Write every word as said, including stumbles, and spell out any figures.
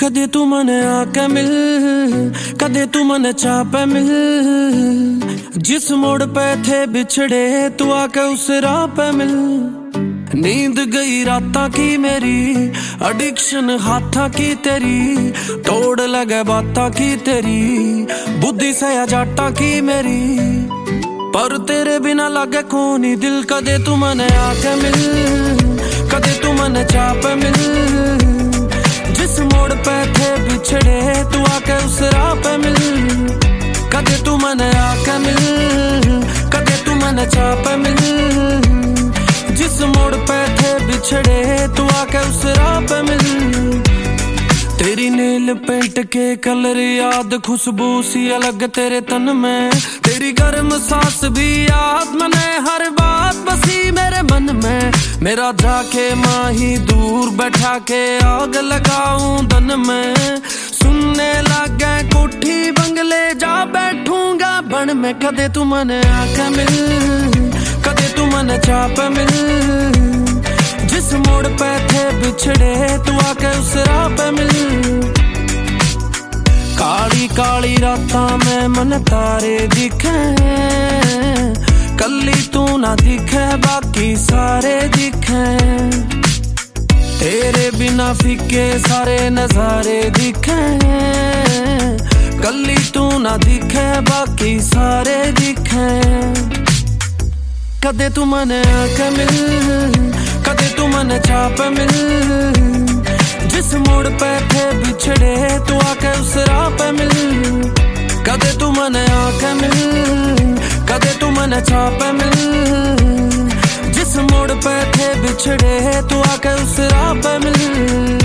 कदे तू मने आके मिल, कदे तू मने चाह पे मिल। जिस मोड़ पे थे बिछड़े तू आके उस राह पे मिल। नींद गई राता की मेरी, एडिक्शन हाथा की तेरी, तोड़ लगे बाता की तेरी, बुद्धि से जाटा की मेरी। पर तेरे बिना लगे कोनी दिल, कदे तू मने आके मिल, कदे तू मने चाह पे मिल। जिस मोड़ पे थे बिछड़े तू आके उस राह पे मिल। कदे तू मने आके मिल, कदे तू मने चाह पे मिल। जिस मोड़ पे थे बिछड़े तू आके उस राह पे मिल। तेरी नील पेंट के कलर याद, खुशबू सी अलग तेरे तन में। तेरी गर्म सांस भी याद, मने हर बात बसी मेरे मन में। मेरा जाके माही दूर बैठा के आग लगाऊं दन में। सुनने लगे कोठी बंगले जा बैठूंगा बन में। कदे तू मने आके मिल, कदे तू मने चाह पे मिल। जिस मोड़ पे थे बिछड़े तू आके उस राह पे मिल। काली काली रातां में मन तारे दिखे, कल्ली तू ना दिखे बाकी सारे दिखे। तेरे बिना फीके सारे नजारे दिखे, कल्ली तू ना दिखे बाकी सारे दिखे। कदे तू मने आके मिल, कदे तू मने चाह पे मिल। जिस मोड़ पे थे बिछड़े तू आके उस राह पे मिल। कदे तू मने आके मिल, कदे तू मने चाह पे मिल। जिस मोड़ पे थे बिछड़े तू आके उस राह पे मिल।